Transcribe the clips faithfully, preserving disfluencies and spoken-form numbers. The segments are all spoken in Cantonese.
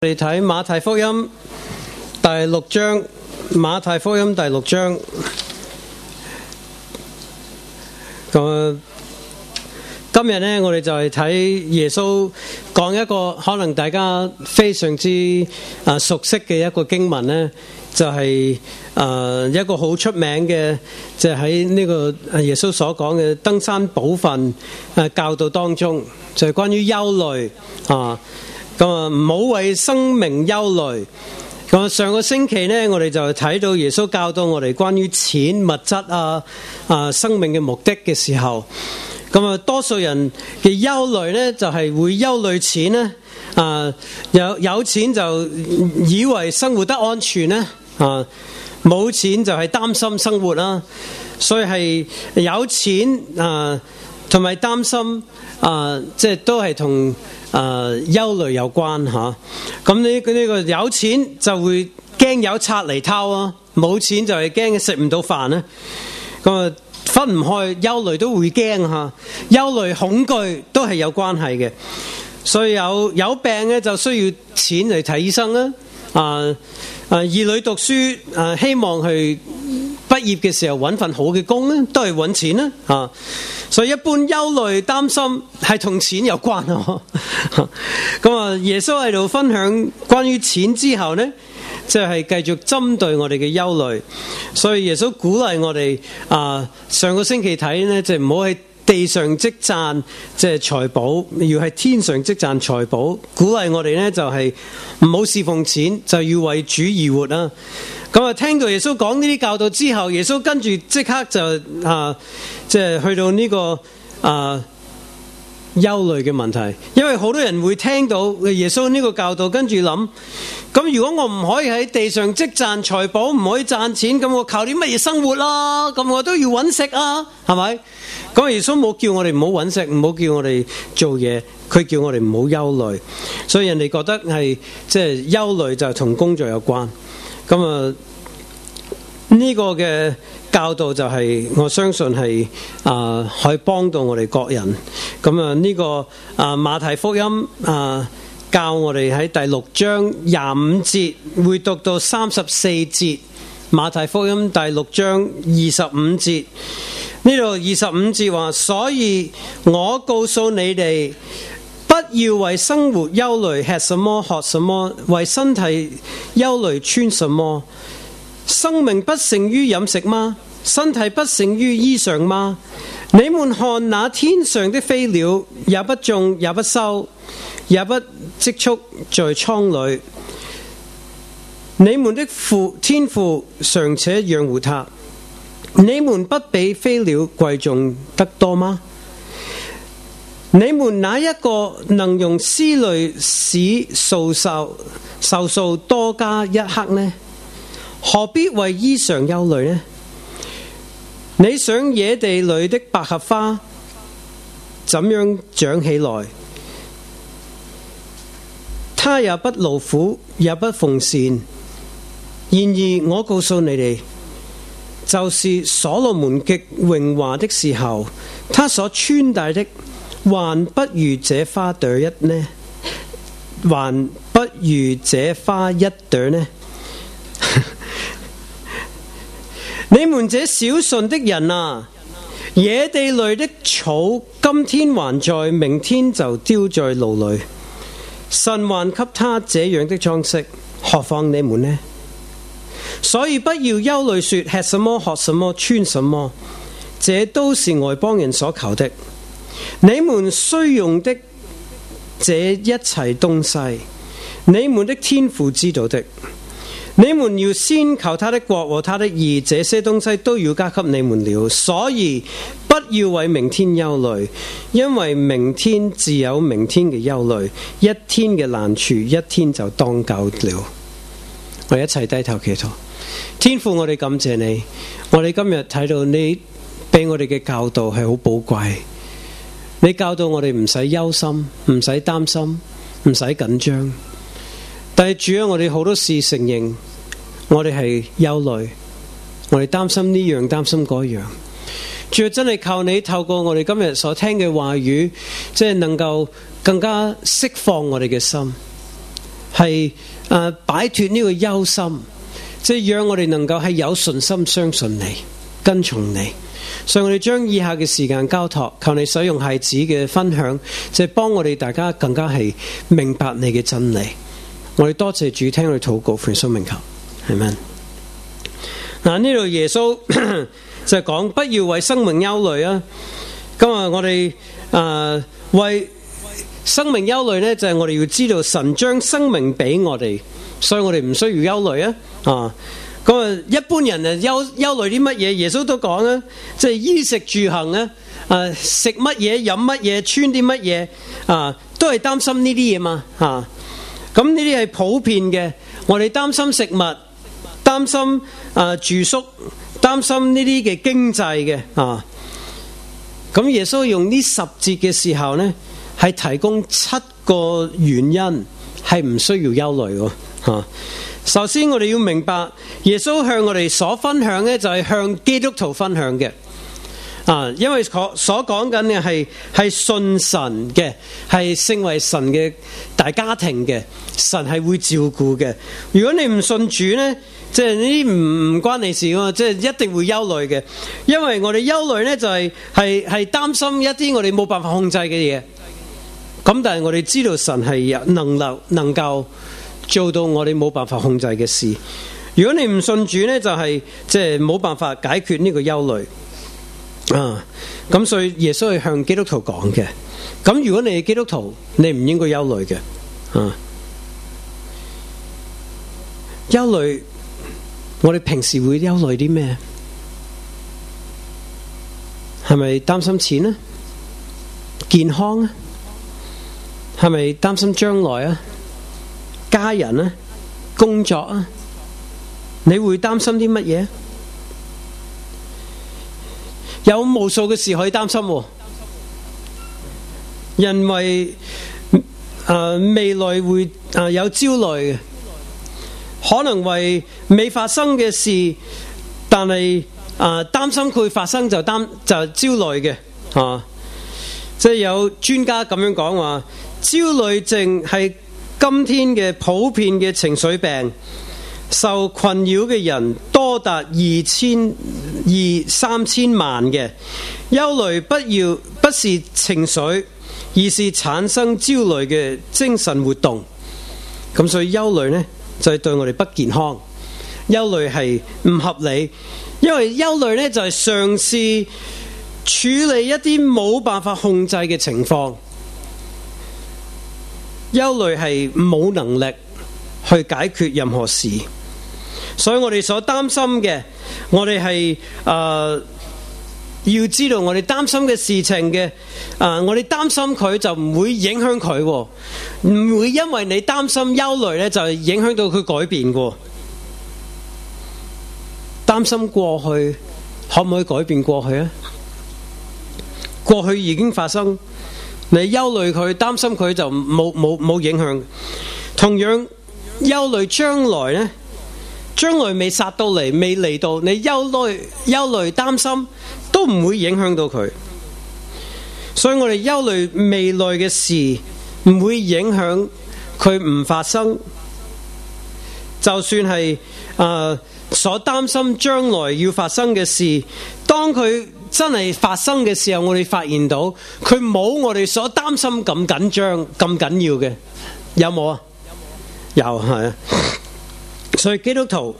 我哋睇馬太福音第六章，馬太福音第六章。咁今日呢，我哋就係睇耶穌講一個可能大家非常之啊熟悉嘅一個經文呢，就係、是、啊一個好出名嘅，就喺呢個耶穌所講嘅登山寶訓啊教導當中，就係、是、關於憂慮啊。咁啊，唔好為生命憂慮。咁啊，上個星期呢，我哋就睇到耶穌教導我哋關於錢、物質啊、啊生命嘅目的嘅時候，咁啊，多數人嘅憂慮呢，就係會憂慮錢呢。啊，有有錢就以為生活得安全呢。啊，冇錢就係擔心生活啦。所以係有錢啊，同埋擔心啊，即係都係同。誒、呃、憂慮有關嚇，咁呢呢個有錢就會驚有賊嚟偷啊，冇錢就係驚食唔到飯咧。咁啊分唔開，憂慮都會驚嚇，憂慮恐懼都係有關係嘅。所以有有病嘅就需要錢嚟睇醫生啦。啊啊兒女讀書啊，希望去畢業嘅時候揾份好嘅工咧，都係揾錢啦啊。所以一般憂慮擔心係同錢有關咯。咁啊，耶穌喺度分享關於錢之後呢，就係繼續針對我哋嘅憂慮。所以耶穌鼓勵我哋啊，上個星期睇呢，就唔好喺地上積攢即係財寶，要喺天上積攢財寶。鼓勵我哋呢，就係唔好侍奉錢，就要為主而活啦。咁啊，聽到耶穌講呢啲教導之後，耶穌跟住即刻就啊，即係去到呢個啊憂慮嘅問題。因為好多人會聽到耶穌呢個教導，跟住諗：咁如果我唔可以喺地上積攢財寶，唔可以賺錢，咁我靠啲乜嘢生活啦？咁我都要揾食啊，係咪？咁耶穌冇叫我哋唔好揾食，唔好叫我哋做嘢，佢叫我哋唔好憂慮。所以人哋覺得係即係憂慮就同工作有關。咁啊，呢個嘅教導就係、是、我相信係啊，可以幫到我哋各人。咁啊，呢個啊馬太福音啊教我哋喺第六章廿五節會讀到三十四節。馬太福音第六章二十五節，呢度二十五節話：所以我告訴你哋，不要為生活憂慮，吃什麼喝什麼；為身體憂慮，穿什麼。生命不勝於飲食嗎？身體不勝於衣裳嗎？你們看那天上的飛鳥，也不種也不收，也不積蓄在倉裏，你們的父天父尚且養活它，你們不比飛鳥貴重得多嗎？你們哪一個能用思慮使壽壽壽數多加一刻呢？何必為衣裳憂慮呢？你想野地裏的百合花怎樣長起來？它也不勞苦，也不奉獻。然而我告訴你哋，就是所羅門極榮華的時候，他所穿戴的還不如這花朵一呢？還不如這花一朵呢？你們這小信的人啊，野地裏的草今天還在，明天就丟在爐裏，神還給他這樣的裝飾，何況你們呢？所以不要憂慮說吃什麼喝什麼穿什麼，這都是外邦人所求的。你們需用的這一切東西，你們的天父知道的。你們要先求他的國和他的義，這些東西都要加給你們了。所以不要為明天憂慮，因為明天自有明天嘅憂慮，一天嘅難處一天就當夠了。我哋一齊低頭祈禱。天父，我哋感謝你，我哋今日睇到你俾我哋嘅教導係好寶貴。你教導我哋唔使憂心，唔使擔心，唔使緊張。但係主啊，我哋好多事承認，我哋係憂慮，我哋擔心呢樣，擔心嗰樣。主啊，真係靠你透過我哋今日所聽嘅話語，即係能夠更加釋放我哋嘅心。 係誒擺脫呢個憂心，即係讓我哋能夠係有信心相信你，跟從你。所以我哋將以下嘅時間交託，求你使用孩子嘅分享，即係幫我哋大家更加係明白你嘅真理。我哋多謝主，聽我哋禱告，奉耶穌名求，阿們。嗱，呢度耶穌就係講不要為生命憂慮啊。今日我哋誒為生命憂慮呢，就係我哋要知道神將生命俾我哋，所以我哋唔需要憂慮啊。啊，咁啊，一般人啊憂憂慮啲乜嘢？耶穌都講啊，即係衣食住行啊，誒食乜嘢、飲乜嘢、穿啲乜嘢啊，都係擔心呢啲嘢嘛。啊，咁呢啲係普遍嘅。我哋擔心食物，擔心啊住宿，擔心呢啲嘅經濟嘅啊。咁耶穌用呢十節嘅時候呢，係提供七個原因係唔需要憂慮嘅。吓，首先我哋要明白，耶穌向我哋所分享嘅就係向基督徒分享嘅。啊，因為所所講緊嘅係係信神嘅，係成為神嘅大家庭嘅，神係會照顧嘅。如果你唔信主呢，即係呢啲唔唔關你事喎，即係一定會憂慮嘅。因為我哋憂慮呢，就係係係擔心一啲我哋冇辦法控制嘅嘢。咁但係我哋知道神係有能力能夠做到我哋冇辦法控制嘅事。如果你唔信主呢，就係即係冇辦法解決呢個憂慮。啊，咁所以耶穌係向基督徒講嘅。咁如果你係基督徒，你唔應該憂慮嘅。啊，憂慮，我哋平時會憂慮啲咩？係咪擔心錢啊？健康啊？係咪擔心將來啊？家人啊？工作啊？你會擔心啲乜嘢？有無數嘅事可以擔心喎，人為誒、呃、未來會誒、呃、有焦慮嘅，可能為未發生嘅事，但係誒擔心佢發生就擔就焦慮嘅啊！即係有專家咁樣講話，焦慮症係今天嘅普遍嘅情緒病。受困擾嘅人多達二千二三千萬嘅。憂慮不要不是情緒，而是產生焦慮嘅精神活動。咁所以憂慮呢，就係對我哋不健康，憂慮係唔合理，因為憂慮呢，就係嘗試處理一啲冇辦法控制嘅情況。憂慮係冇能力去解決任何事。所以我哋所擔心嘅，我哋係誒要知道我哋擔心嘅事情嘅，誒、呃、我哋擔心佢就唔會影響佢，唔會因為你擔心憂慮咧就影響到佢改變過。擔心過去可唔可以改變過去啊？過去已經發生，你憂慮佢、擔心佢就冇冇冇影響。同樣憂慮將來呢？將來未殺到嚟，未嚟到，你憂慮、憂慮、擔心都唔會影響到佢。所以我哋憂慮未來嘅事，唔會影響佢唔發生。就算係誒、呃、所擔心將來要發生嘅事，當佢真係發生嘅時候，我哋發現到佢冇我哋所擔心咁緊張、咁緊要嘅，有冇啊？有，係啊。所以基督徒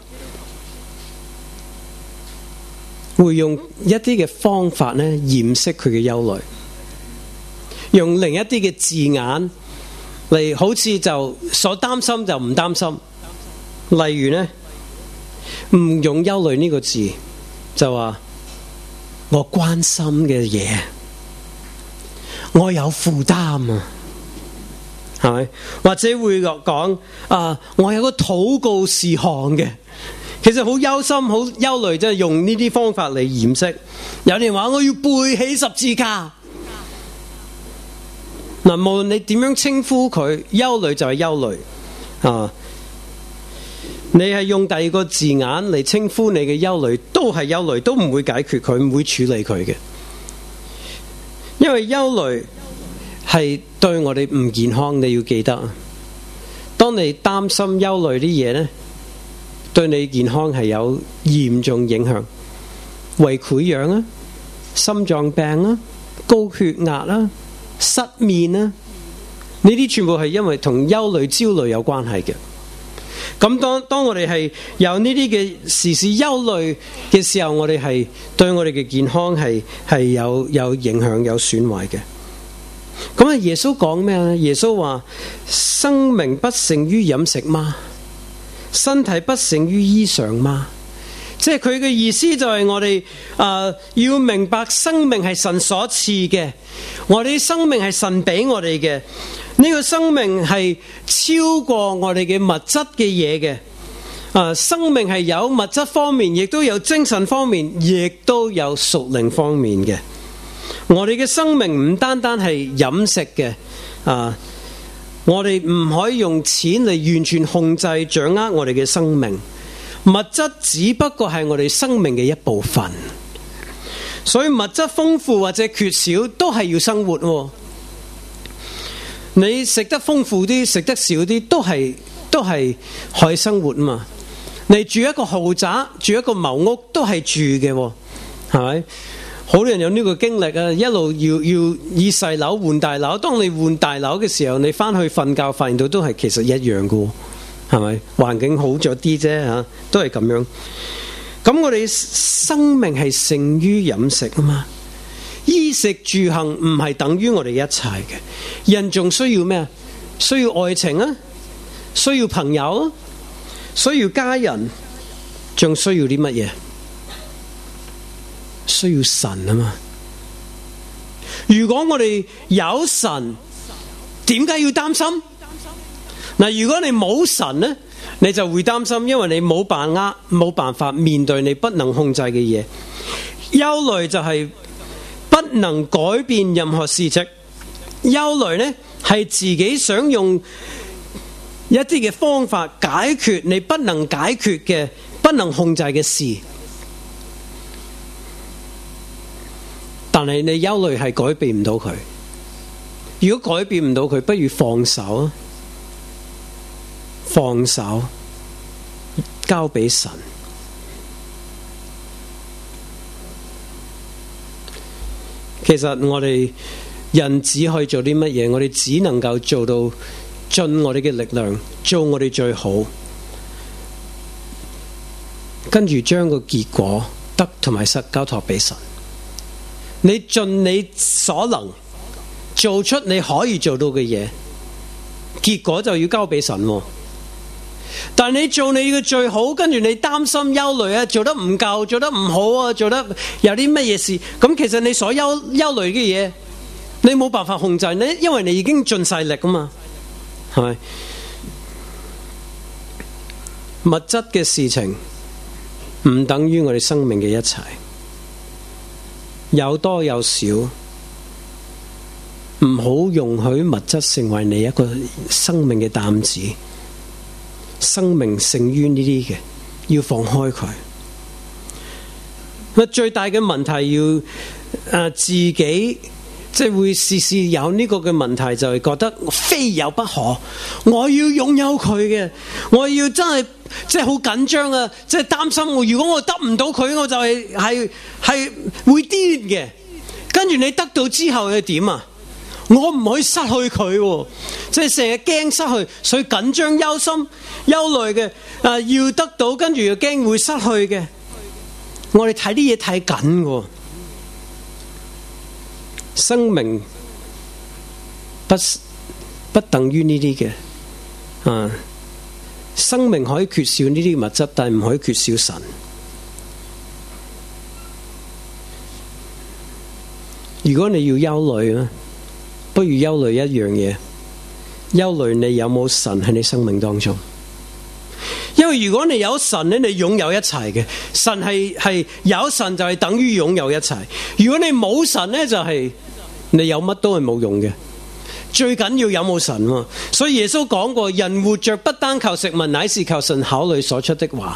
會用一啲嘅方法咧掩飾佢嘅憂慮，用另一啲嘅字眼嚟，好似就所擔心就唔擔心。例如咧，唔用憂慮呢個字，就話我關心嘅嘢，我有負擔啊。係咪？或者會講啊，我有個禱告事項嘅，其實好憂心、好憂慮，即係用呢啲方法嚟掩飾。有人話我要背起十字架，嗱，無論你點樣稱呼佢，憂慮就係憂慮啊。你係用第二個字眼嚟稱呼你嘅憂慮，都係憂慮，都唔會解決佢，唔會處理佢嘅，因為憂慮係對我哋唔健康，你要記得啊！ 當你擔心憂慮啲嘢呢，對你健康係有嚴重影響，胃潰瘍啊、心臟病啊、高血壓啊、失眠啊，呢啲全部係因為同憂慮、焦慮有關係嘅。咁當當我哋係有呢啲嘅時時憂慮嘅時候，我哋係對我哋嘅健康係係有有影響、有損壞嘅。咁啊，耶穌講咩咧？耶穌話：生命不勝於飲食嗎？身體不勝於衣裳嗎？即係佢嘅意思就係我哋啊、呃、要明白生命係神所賜嘅，我哋生命係神俾我哋嘅，呢、這個生命係超過我哋嘅物質嘅嘢嘅。啊、呃，生命係有物質方面，亦都有精神方面，亦都有屬靈方面嘅。我哋嘅生命唔單單係飲食嘅，啊、呃，我哋唔可以用錢嚟完全控制掌握我哋嘅生命。物質只不過係我哋生命嘅一部分，所以物質豐富或者缺少都係要生活喎。你食得豐富啲，食得少啲，都係都係可以生活嘛。你住一個豪宅，住一個茅屋，都係住嘅喎，係咪？好多人有呢個經歷啊，一路要要以細樓換大樓。當你換大樓嘅時候，你翻去瞓覺發現到都係其實一樣嘅，係咪？環境好咗啲啫嚇，都係咁樣。咁我哋生命係勝於飲食啊嘛，衣食住行唔係等於我哋一切嘅。人仲需要咩啊？需要愛情啊，需要朋友啊，需要家人，仲需要啲乜嘢？需要神啊嘛。如果我哋有神，點解要擔心？嗱，如果你冇神呢，你就會擔心，因為你冇把握、冇辦法面對你不能控制嘅嘢。憂慮就係不能改變任何事情。憂慮呢係自己想用一啲嘅方法解決你不能解決嘅、不能控制嘅事。但係你憂慮係改變唔到佢。如果改變唔到佢，不如放手啊！放手，交俾神。其實我哋人只可以做啲乜嘢？我哋只能夠做到盡我哋嘅力量，做我哋最好，跟住將個結果得同埋失交託俾神。你盡你所能做出你可以做到嘅嘢，結果就要交俾神。但你做你嘅最好，跟住你擔心憂慮啊，做得唔夠，做得唔好啊，做得有啲乜嘢事，咁其實你所憂憂慮嘅嘢，你冇辦法控制，你因為你已經盡晒力啊嘛，係咪？物質嘅事情唔等於我哋生命嘅一切，有多有少，唔好容許物質成為你一個生命嘅擔子。生命勝於呢啲嘅，要放開佢。最大嘅問題要誒、呃、自己即係會時時有呢個嘅問題，就係覺得非有不可，我要擁有佢嘅，我要真係即係好緊張啊！即係擔心我，如果我得唔到佢，我就係係係會癲嘅。跟住你得到之後係點啊？我唔可以失去佢，即係成日驚失去，所以緊張、憂心、憂慮嘅。啊，要得到，跟住又驚會失去嘅。我哋睇啲嘢太緊嘅，生命不不等於呢啲嘅。啊，生命可以缺少呢啲物質，但係唔可以缺少神。如果你要憂慮咧，不如憂慮一樣嘢，憂慮你有冇神喺你生命當中。因為如果你有神咧，你擁有一切嘅。神係係有神就係等於擁有一切。如果你冇神咧，就係、是、你有乜都係冇用嘅。最緊要有冇神喎。所以耶穌講過，人活着不單靠食物，乃是靠神口裏所出的話。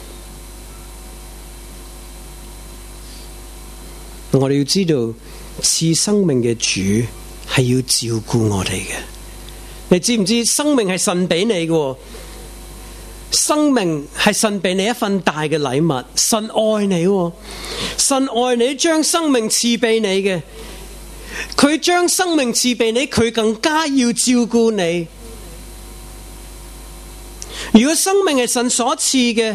我哋要知道，賜生命嘅主係要照顧我哋嘅。 你知唔知生命係神俾你嘅？生命係神俾你一份大嘅禮物，神愛你，神愛你，將生命賜俾你嘅，佢將生命賜俾你，佢更加要照顧你。如果生命係神所賜嘅，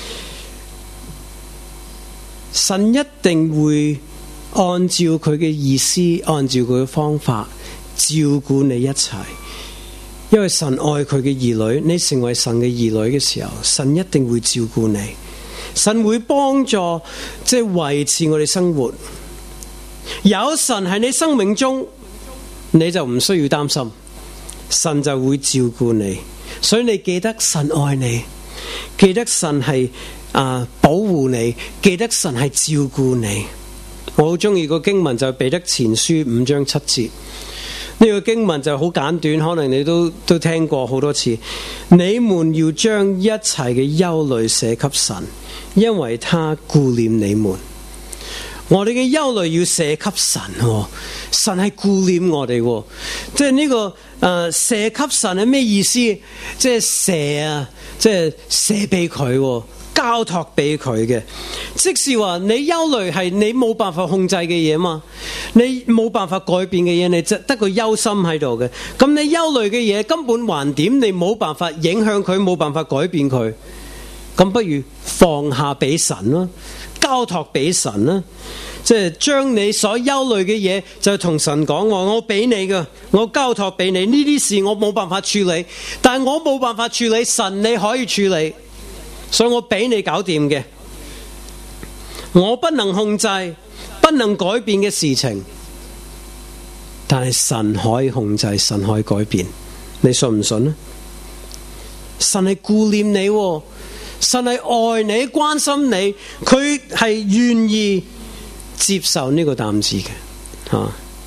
神一定會按照佢嘅意思，按照佢嘅方法照顧你一切。因為神愛佢嘅兒女，你成為神嘅兒女嘅時候，神一定會照顧你，神會幫助即係維持我哋生活。有神喺你生命中，你就唔需要擔心，神就會照顧你。所以你記得神愛你，記得神係啊保護你，記得神係照顧你。我好中意個經文就係彼得前書五章七節。呢個經文就好簡短，可能你都都聽過好多次。你們要將一切嘅憂慮寫給神，因為他顧念你們。我哋嘅憂慮要寫給神，神係顧念我哋。即係呢個誒寫給神係咩意思？即係寫啊，即係寫俾佢，交託俾佢嘅。即是話你憂慮係你冇辦法控制嘅嘢嘛，你冇辦法改變嘅嘢，你就得個憂心喺度嘅。咁你憂慮嘅嘢根本還點，你冇辦法影響佢，冇辦法改變佢。咁不如放下俾神啦，交託俾神啦。即係將你所憂慮嘅嘢就同神講，我俾你㗎，我交託俾你。呢啲事我冇辦法處理，但係我冇辦法處理，神你可以處理，所以我俾你搞掂嘅。我不能控制，不能改變嘅事情，但係神可以控制，神可以改變。你信唔信呢？神係顧念你，神係愛你，關心你，佢係願意接受呢個擔子嘅。吓，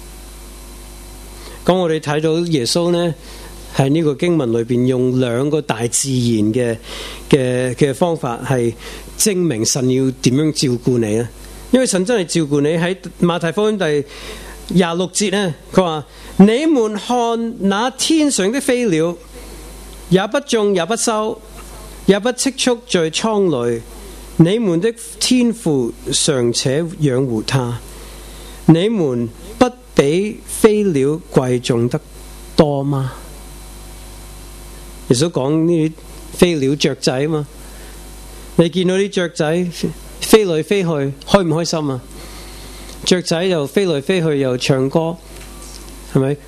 咁我哋睇到耶穌呢，喺呢個經文裏邊用兩個大自然嘅嘅嘅方法，係證明神要點樣照顧你啊！因為神真係照顧你。喺馬太福音第廿六節呢，佢話：你們看那天上的飛鳥，也不種也不收，也不積蓄在倉裏，你們的天父尚且養活它，你們不比飛鳥貴重得多嗎？耶穌講呢啲飛鳥雀仔啊嘛，你見到啲雀仔飛來飛去，開唔開心啊？雀仔又飛來飛去又唱歌，係咪？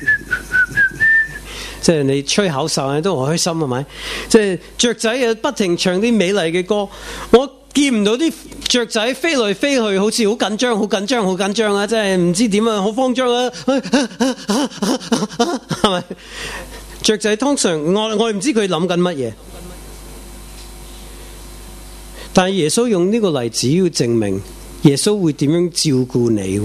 即係你吹口哨都好開心，係咪？即係雀仔又不停唱啲美麗嘅歌，我見唔到啲雀仔飛來飛去，好似好緊張、好緊張、好緊張啊！即係唔知點啊，好慌張啊，係咪？雀仔通常我我唔知佢諗緊乜嘢，但係耶穌用呢個例子要證明耶穌會點樣照顧你。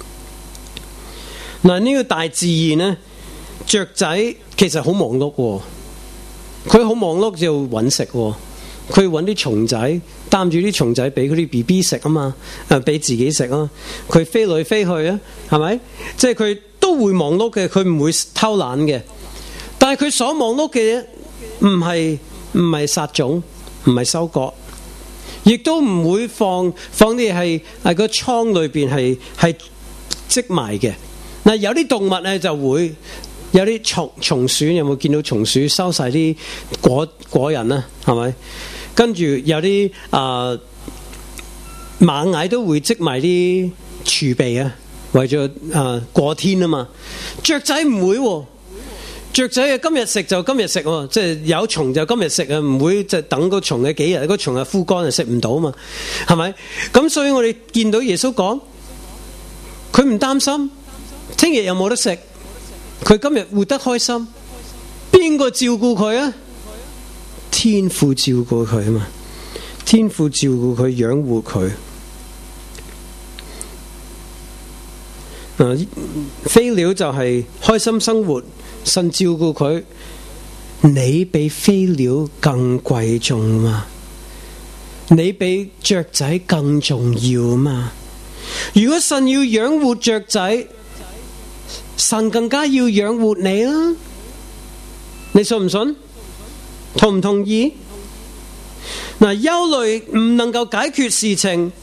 嗱，呢個大自然呢，雀仔其實好忙碌，佢好忙碌就揾食，佢揾啲蟲仔，擔住啲蟲仔俾佢啲 B B 食啊嘛，誒俾自己食啊，佢飛來飛去啊，係咪？即係佢都會忙碌嘅，佢唔會偷懶嘅。但係佢所忙碌嘅嘢唔係唔係撒種，唔係收割，亦都唔會放放啲係喺個倉裏邊係係積埋嘅。嗱，有啲動物咧就會有啲松松鼠，有冇見到松鼠收晒啲果果仁啊？係咪？跟住有啲啊、呃、螞蟻都會積埋啲儲備啊，為咗啊、呃、過天啊嘛。雀仔唔會喎。雀仔啊，今日食就今日食喎，即係有蟲就今日食啊，唔會就等個蟲嘅幾日，個蟲啊枯乾就食唔到啊嘛，係咪？咁所以我哋見到耶穌講，佢唔擔心，聽日有冇得食，佢今日活得開心，邊個照顧佢啊？天父照顧佢啊嘛，天父照顧佢，養活佢。嗱，飛鳥就係開心生活。神照顧佢，你比飛鳥更貴重嘛？你比雀仔更重要嘛？如果神要養活雀仔，神更加要養活你啦。 你信唔信？同唔同意？嗱，憂慮唔能夠解決事情。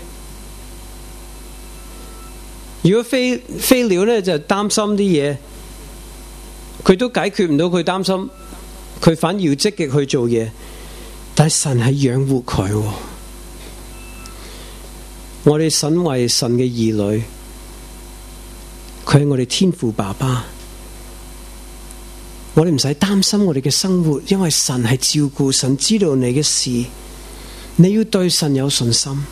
如果飛飛鳥咧就擔心啲嘢，佢都解決唔到佢擔心，佢反而要積極去做嘢。但係神係養活佢，我哋身為神嘅兒女，佢係我哋天父爸爸，我哋唔使擔心我哋嘅生活，因為神係照顧，神知道你嘅事，你要對神有信心。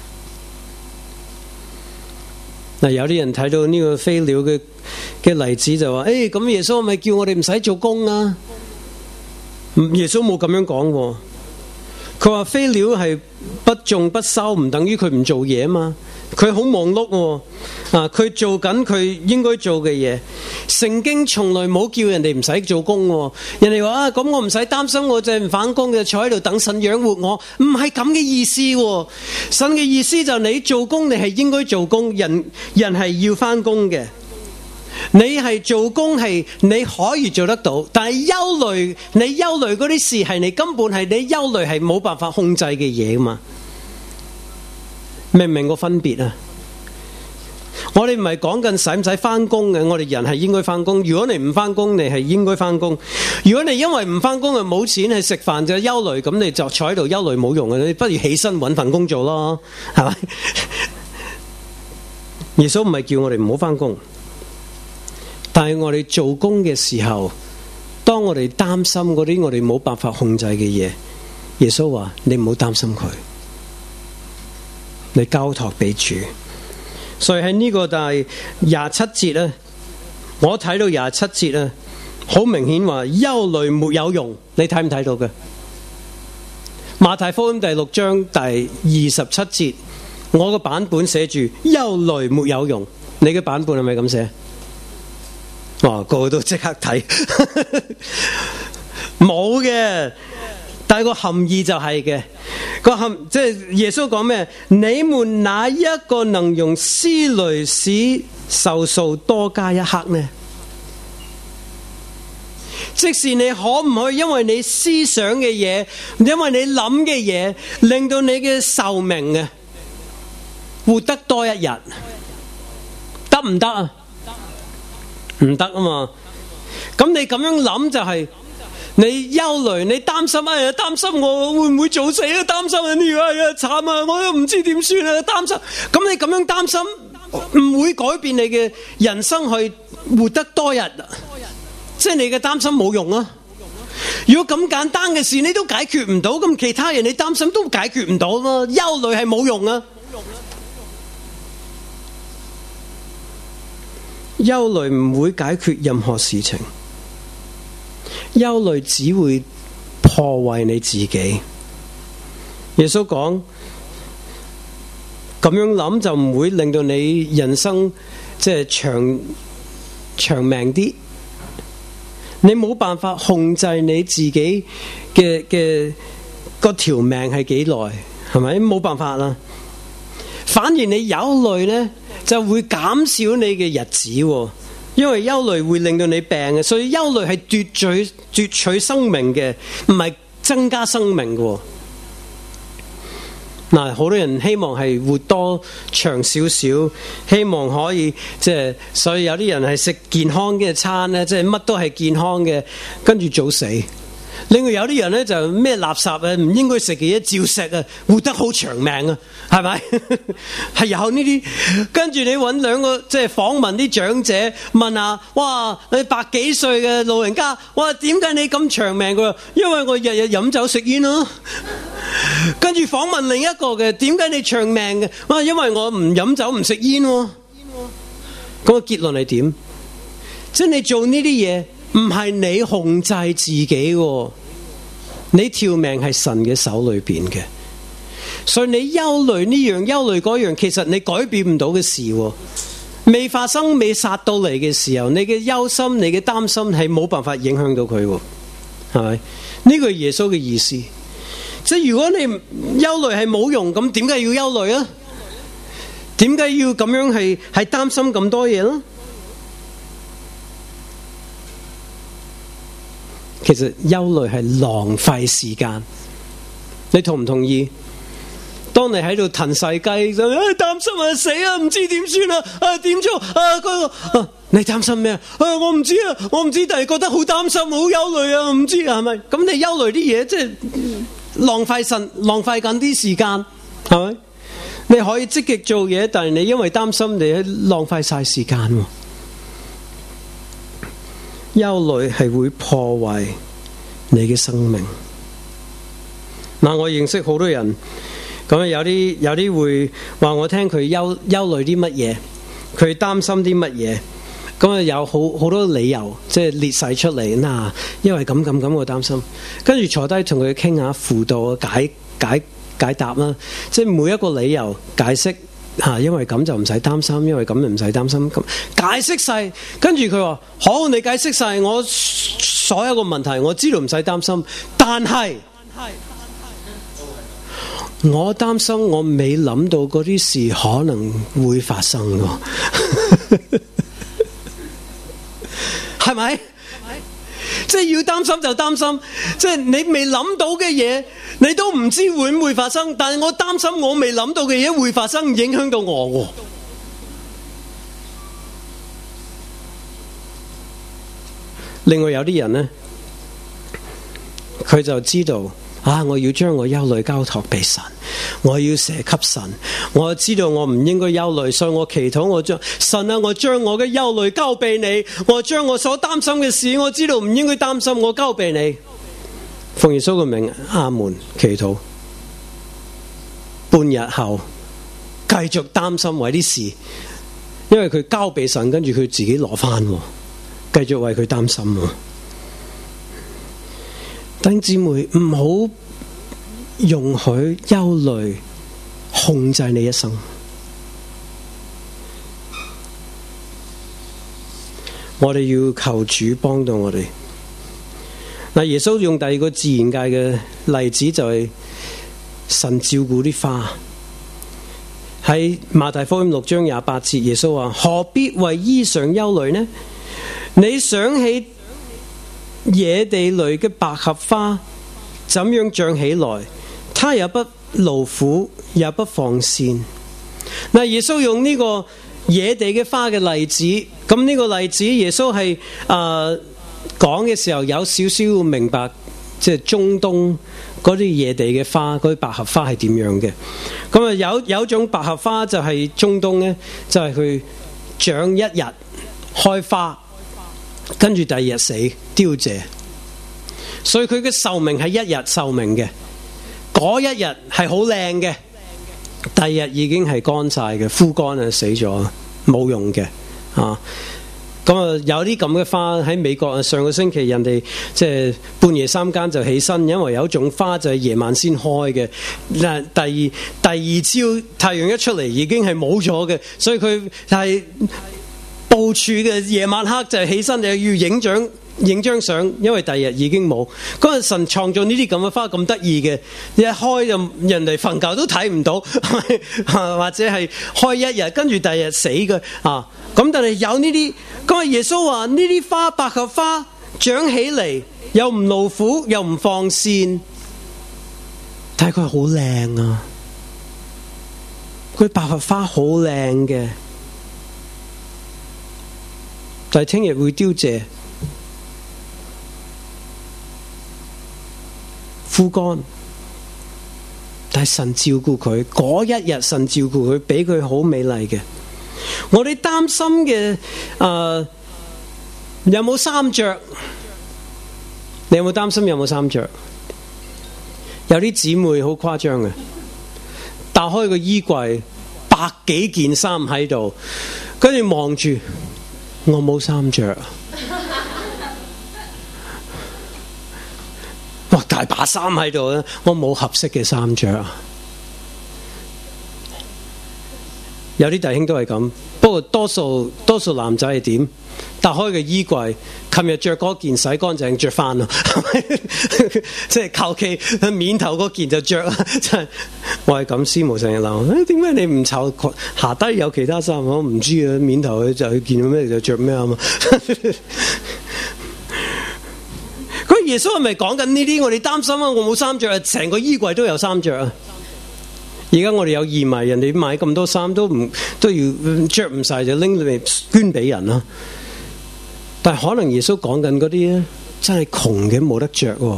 嗱，有啲人睇到呢個飛鳥嘅嘅例子就話：誒，咁耶穌咪叫我哋唔使做工啊？耶穌冇咁樣講，佢話飛鳥係不種不收，唔等於佢唔做嘢嘛。佢好忙碌啊，佢做緊佢應該做嘅嘢。聖經從來冇叫人哋唔使做工，人哋話啊，咁我唔使擔心，我就係唔返工嘅，坐喺度等神養活我，唔係咁嘅意思。神嘅意思就係你做工，你係應該做工，人人係要返工嘅。你係做工係你可以做得到，但係憂慮，你憂慮嗰啲事係你根本係你憂慮係冇辦法控制嘅嘢嘛。明唔明個分別啊？我哋唔係講緊使唔使返工嘅，我哋人係應該返工。如果你唔返工，你係應該返工。如果你因為唔返工就冇錢係食飯就憂慮，咁你就坐喺度憂慮冇用嘅，你不如起身搵份工做咯，係咪？耶穌唔係叫我哋唔好返工，但係我哋做工嘅時候，當我哋擔心嗰啲我哋冇辦法控制嘅嘢，耶穌話你唔好擔心佢，你交託俾主。所以喺呢個第廿七節咧，我睇到廿七節咧，好明顯話憂慮沒有用。你睇唔睇到嘅？馬太福音第六章第二十七節，我個版本寫住憂慮沒有用。你嘅版本係咪咁寫？哇，個個都即刻睇，冇嘅。但係個含義就係嘅，個含即係耶穌講咩？你們哪一個能用思慮使壽數多加一刻呢？即使你可唔可以因為你思想嘅嘢，因為你諗嘅嘢，令到你嘅壽命啊活得多一日，得唔得啊？唔得啊嘛！咁你咁樣諗就係、是。你憂慮，你擔心，哎呀，擔心我會唔會早死啊？擔心啊，呢個哎呀慘啊，我都唔知點算啊！擔心，咁你咁樣擔心，唔會改變你嘅人生去活得多日，即係你嘅擔心冇用啊！如果咁簡單嘅事你都解決唔到，咁其他人你擔心都解決唔到嘛？憂慮係冇用啊！憂慮唔會解決任何事情。憂慮只會破壞你自己。耶穌講咁樣諗就唔會令到你人生即係長長命啲。你冇辦法控制你自己嘅嘅個條命係幾耐，係咪？冇辦法啦。反而你憂慮呢，就會減少你嘅日子。因為憂慮會令到你病嘅，所以憂慮係奪取奪取生命嘅，唔係增加生命嘅。嗱，好多人希望係活多長少少，希望可以即係，所以有啲人係食健康嘅餐咧，即係乜都係健康嘅，跟住早死。另外有啲人咧就咩垃圾啊，唔應該食嘅嘢照食啊，活得好長命啊，係咪？係有呢啲，跟住你揾兩個即係訪問啲長者，問下，哇，你百幾歲嘅老人家，哇，點解你咁長命？佢話因為我日日飲酒食煙咯。跟住訪問另一個嘅，點解你長命嘅？哇，因為我唔飲酒唔食煙。咁個結論係點？即係你做呢啲嘢。唔係你控制自己，你條命係神嘅手裏邊嘅，所以你憂慮呢樣憂慮嗰樣，其實你改變唔到嘅事，未發生未殺到嚟嘅時候，你嘅憂心、你嘅擔心係冇辦法影響到佢，係咪？呢個係耶穌嘅意思，即係如果你憂慮係冇用，咁點解要憂慮啊？點解要咁樣係係擔心咁多嘢咯？ 其實憂慮係浪費時間。你同唔同意？當你喺度騰世雞，就誒擔心啊死啊，唔知點算啊，啊點做啊嗰個啊，你擔心咩啊？啊我唔知啊，我唔知，但係覺得好擔心，好憂慮啊，唔知係咪？咁你憂慮啲嘢，即係浪費神，浪費緊啲時間，係咪？你可以積極做嘢，但係你因為擔心，你喺浪費晒時間。憂慮係會破壞你嘅生命。嗱，我認識好多人。咁有啲有啲會話我聽佢憂憂慮啲乜嘢，佢擔心啲乜嘢，咁啊有好好多理由，即係列晒出嚟。嗱，因為咁咁咁我擔心，跟住坐低同佢傾下輔導解解解答啦，即係每一個理由解釋吓，因為咁就唔使擔心，因為咁就唔使擔心，咁解釋晒。跟住佢話好，你解釋晒我所有個問題，我知道唔使擔心，但係。我擔心我未諗到嗰啲事可能會發生㗎，係咪？即係要擔心就擔心，即係你未諗到嘅嘢，你都唔知會唔會發生。但係我擔心我未諗到嘅嘢會發生，影響到我。另外有啲人呢，佢就知道。啊！我要將我憂慮交託俾神，我要寫給神。我知道我唔應該憂慮，所以我祈禱我將神啊！我將我嘅憂慮交俾你，我將我所擔心嘅事，我知道唔應該擔心，我交俾你。奉耶穌嘅名，阿門。祈禱。半日後繼續擔心為啲事，因為佢交俾神，跟住佢自己攞翻，繼續為佢擔心。弟兄姊妹，唔好容許憂慮控制你一生。我哋要求主幫到我哋。嗱，耶穌用第二個自然界嘅例子就係神照顧啲花。喺馬太福音六章廿八節，耶穌話：何必為衣裳憂慮呢？你想起野地裏嘅百合花怎樣長起來，它也不勞苦，也不放線。嗱，耶穌用呢個野地嘅花嘅例子，咁呢個例子耶穌係誒講嘅時候有少少明白，即係中東嗰啲野地嘅花，嗰啲百合花係點樣嘅。咁啊有有一種百合花就係中東呢，就係佢長一日開花，跟住第二日死凋謝，所以佢嘅壽命係一日壽命嘅。嗰一日係好靚嘅，第二日已經係乾晒嘅，枯乾啊，死咗，冇用嘅啊。咁啊有啲咁嘅花喺美國啊，上個星期人哋即係半夜三更就起身，因為有一種花就係夜晚先開嘅。嗱，第二第二朝太陽一出嚟已經係冇咗嘅，所以佢係部署嘅夜晚黑就係起身，你要影張影張相，因為第二日已經冇。嗰陣神創造呢啲咁嘅花咁得意嘅，一開就人哋瞓覺都睇唔到，或者係開一日跟住第二日死嘅啊。咁但係有呢啲，咁啊耶穌話呢啲花百合花長起嚟又唔勞苦又唔放線，但係佢好靚啊！佢百合花好靚嘅，但係聽日會凋謝枯乾，但係神照顧佢，嗰一日神照顧佢，俾佢好美麗嘅。我哋擔心嘅誒、呃，有冇衫着？你有冇擔心有冇衫着？有啲姊妹好誇張嘅，打開個衣櫃，百幾件衫喺度，跟住望住，我冇衫着。哇，大把衫喺度咧，我冇合適嘅衫着。有啲弟兄都係咁，不過多數多數男仔係點？打開個衣櫃，琴日着嗰件洗乾淨着翻咯，即係求其面頭嗰件就着啦。真係我係咁，師母成日鬧，誒點解你唔湊下低有其他衫？我唔知啊，面頭佢就見到咩就着咩啊嘛。嗰耶耶穌係咪講緊呢啲？我哋擔心啊，我冇衫着啊，成個衣櫃都有衫着啊。而家我哋有義賣，人哋買咁多衫都唔都要着唔晒就拎嚟捐俾人啦。但係可能耶穌講緊嗰啲咧，真係窮嘅冇得着喎，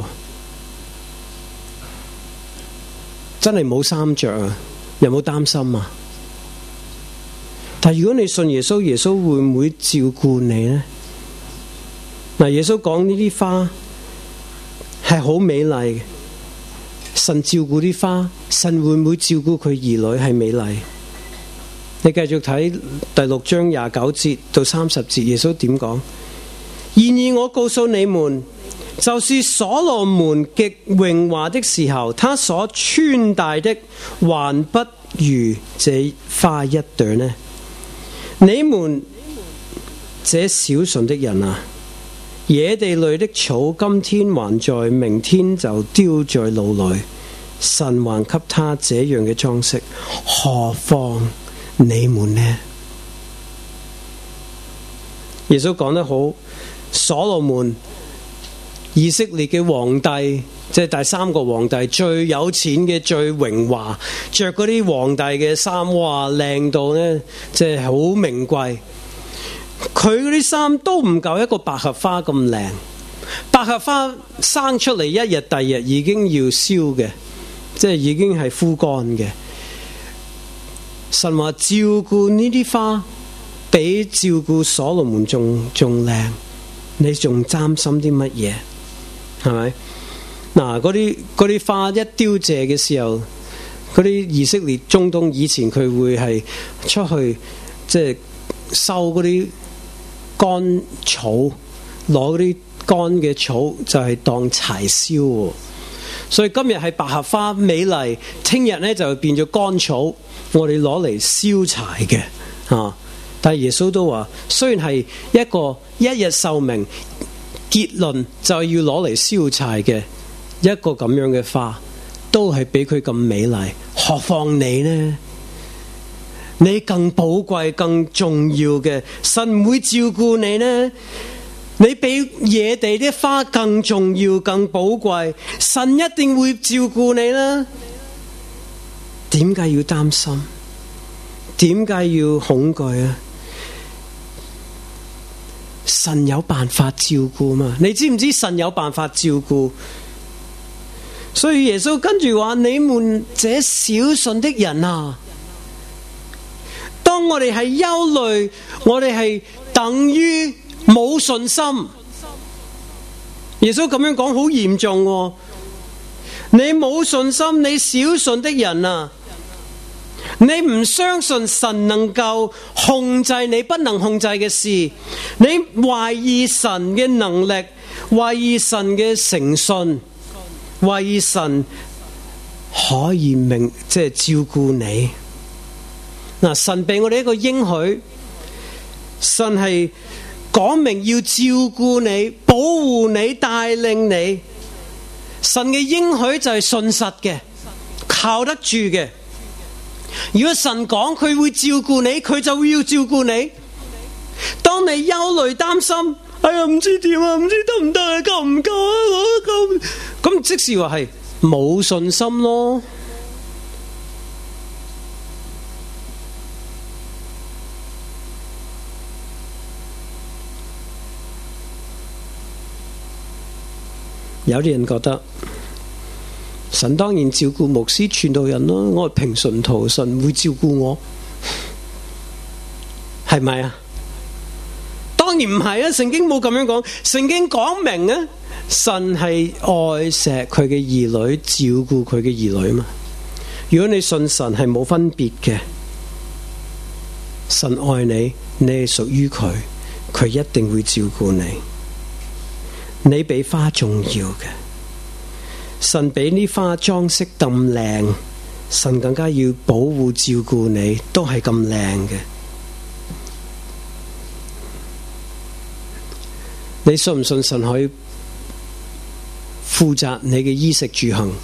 真係冇衫着啊！有冇擔心啊？但係如果你信耶穌，耶穌會唔會照顧你呢？嗱，耶穌講呢啲花係好美麗嘅。神照顧啲花，神會唔會照顧佢兒女係美麗？你繼續睇第六章廿九節到三十節，耶穌點講？然而我告訴你們，就是所羅門極榮華的時候，他所穿戴的還不如這花一朵呢。你們這小信的人啊，野地裏的草今天還在，明天就丟在爐裏，神還給他這樣嘅裝飾，何況你們呢？耶穌講得好，所羅門以色列嘅皇帝，即係第三個皇帝，最有錢嘅，最榮華，着嗰啲皇帝嘅衫，哇，靚到呢，即係好名貴。佢嗰啲衫都唔夠一個百合花咁靚，百合花生出嚟一日第二日已經要燒嘅，即係已經係枯乾嘅。神話照顧呢啲花比照顧所羅門仲仲靚，你仲擔心啲乜嘢？係咪？嗱，嗰啲嗰啲花一凋謝嘅時候，嗰啲以色列中東以前佢會係出去即係收嗰啲乾草，攞嗰啲乾嘅草就係當柴燒。所以今日係百合花美麗，聽日呢就變咗乾草，我哋攞嚟燒柴嘅啊！但係耶穌都話，雖然係一個一日壽命，結論就係要攞嚟燒柴嘅一個咁樣嘅花，都係比佢咁美麗。何況你呢？你更寶貴、更重要嘅，神唔會照顧你呢？你比野地啲花更重要、更寶貴，神一定會照顧你啦。點解要擔心？點解要恐懼啊？神有辦法照顧嘛？你知唔知神有辦法照顧？所以耶穌跟住話：你們這小信的人啊！當我哋係憂慮，我哋係等於冇信心。耶穌咁樣講好嚴重喎。你冇信心，你小信的人啊！你唔相信神能夠控制你不能控制嘅事，你懷疑神嘅能力，懷疑神嘅誠信，懷疑神可以明即係照顧你。嗱，神俾我哋一個應許，神係講明要照顧你、保護你、帶領你。神嘅應許就係信實嘅，靠得住嘅。如果神講佢會照顧你，佢就會要照顧你。當你憂慮擔心，哎呀唔知點啊，唔知得唔得啊，夠唔夠啊，我夠咁，即是話係冇信心咯。有啲人覺得神當然照顧牧師傳道人咯，我係平信徒，神會照顧我，係咪啊？當然唔係啊！聖經冇咁樣講，聖經講明啊，神係愛錫佢嘅兒女，照顧佢嘅兒女嘛。如果你信神係冇分別嘅，神愛你，你係屬於佢，佢一定會照顧你。你比花重要嘅，神比呢花裝飾咁靚，神更加要保護照顧你，都係咁靚嘅。你信唔信神可以負責你嘅衣食住行？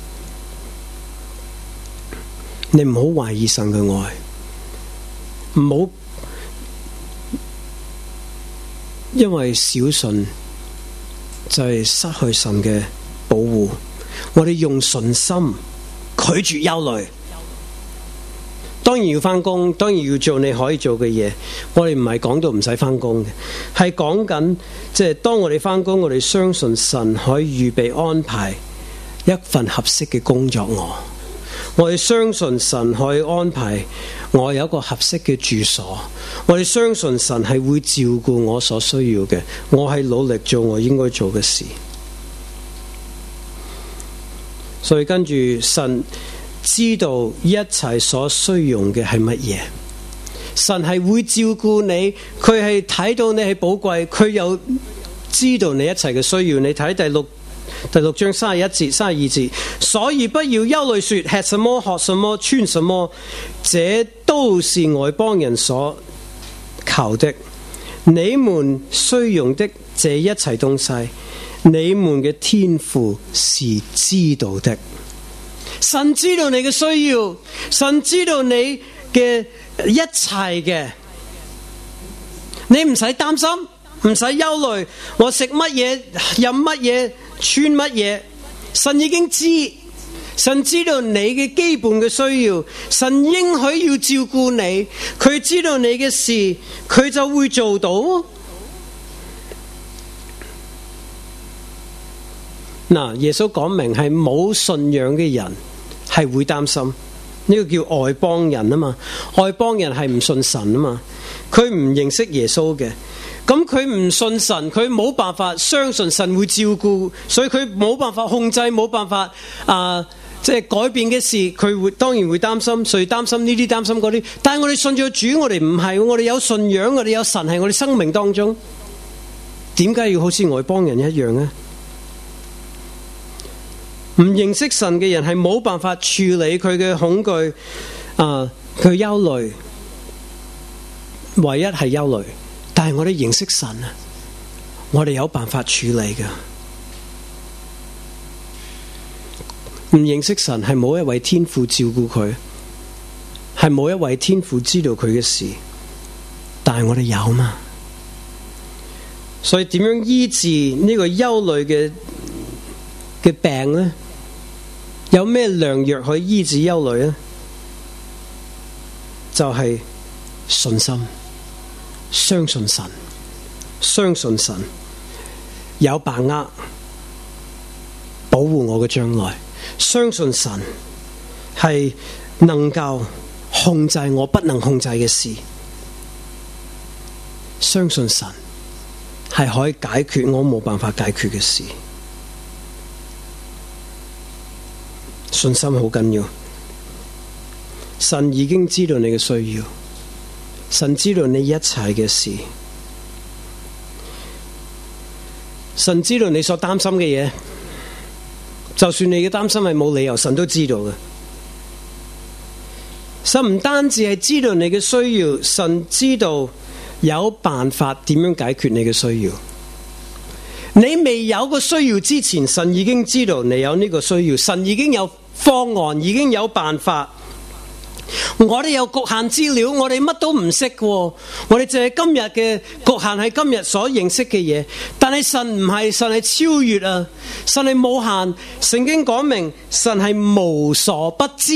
你唔好懷疑神嘅愛，唔好因為小信就係失去神嘅保護。我哋用信心拒絕憂慮。當然要返工，當然要做你可以做嘅嘢。我哋唔係講到唔使返工嘅，係講緊即係當我哋返工，我哋相信神可以預備安排一份合適嘅工作我。我哋相信神可以安排我有一個合適嘅住所。我哋相信神係會照顧我所需要嘅。我係努力做我應該做嘅事。所以跟住神知道一切所需用嘅係乜嘢，神係會照顧你，佢係睇到你係寶貴，佢又知道你一切嘅需要。你睇第六第六章三十一節、三十二節，所以不要憂慮說吃什麼、喝什麼、穿什麼，這都是外邦人所求的。你們需用的這一切東西，你們嘅天父是知道的。神知道你嘅需要，神知道你嘅一切嘅，你唔使擔心，唔使憂慮。我食乜嘢、飲乜嘢、穿乜嘢，神已經知。神知道你嘅基本嘅需要，神應許要照顧你，佢知道你嘅事，佢就會做到。嗱，耶穌講明係冇信仰嘅人係會擔心，呢個叫外邦人啊嘛。外邦人係唔信神啊嘛，佢唔認識耶穌嘅，咁佢唔信神，佢冇辦法相信神會照顧，所以佢冇辦法控制，冇辦法啊，即係改變嘅事，佢會當然會擔心，所以擔心呢啲，擔心嗰啲。但係我哋信咗主，我哋唔係，我哋有信仰，我哋有神喺我哋生命當中，點解要好似外邦人一樣呢？唔認識神嘅人係冇辦法處理佢嘅恐懼啊，佢憂慮，唯一係憂慮。但係我哋認識神啊，我哋有辦法處理㗎。唔認識神係冇一位天父照顧佢，係冇一位天父知道佢嘅事，但係我哋有嘛。所以點樣醫治呢個憂慮嘅嘅病呢？有咩良藥可以醫治憂慮呢？就係信心，相信神，相信神有把握保護我嘅將來，相信神係能夠控制我不能控制嘅事，相信神係可以解決我冇辦法解決嘅事。信心好緊要，神已經知道你嘅需要，神知道你一切嘅事，神知道你所擔心嘅嘢，就算你嘅擔心係冇理由，神都知道嘅。神唔單止係知道你嘅需要，神知道有辦法點樣解決你嘅需要。你未有個需要之前，神已經知道你有呢個需要，神已經有方案，已經有辦法。我哋有局限資料，我哋乜都唔識喎，我哋淨係今日嘅局限係今日所認識嘅嘢。但係神唔係，神係超越啊，神係無限。聖經講明神係無所不知，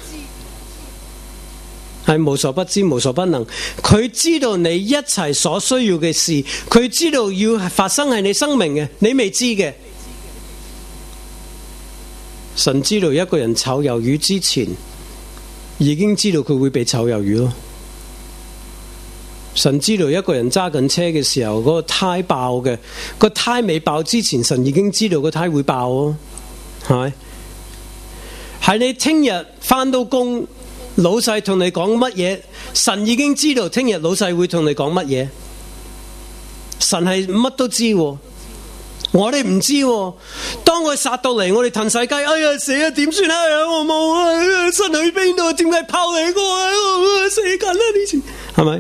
係無所不知，無所不能。佢知道你一切所需要嘅事，佢知道要發生喺你生命嘅，你未知嘅。神知道一個人炒魷魚之前，已經知道佢會被炒魷魚咯。神知道一個人揸緊車嘅時候，嗰個胎爆嘅，個胎未爆之前，神已經知道個胎會爆咯，係咪？係你聽日返到工，老細同你講乜嘢，神已經知道聽日老細會同你講乜嘢。神係乜都知喎。我哋唔知喎，當佢殺到嚟，我哋騰晒雞，哎呀死啊，點算啊？我冇啊，神去邊度？點解拋離我啊？死緊啦！呢次係咪？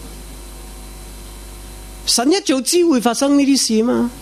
神一早知會發生呢啲事嘛？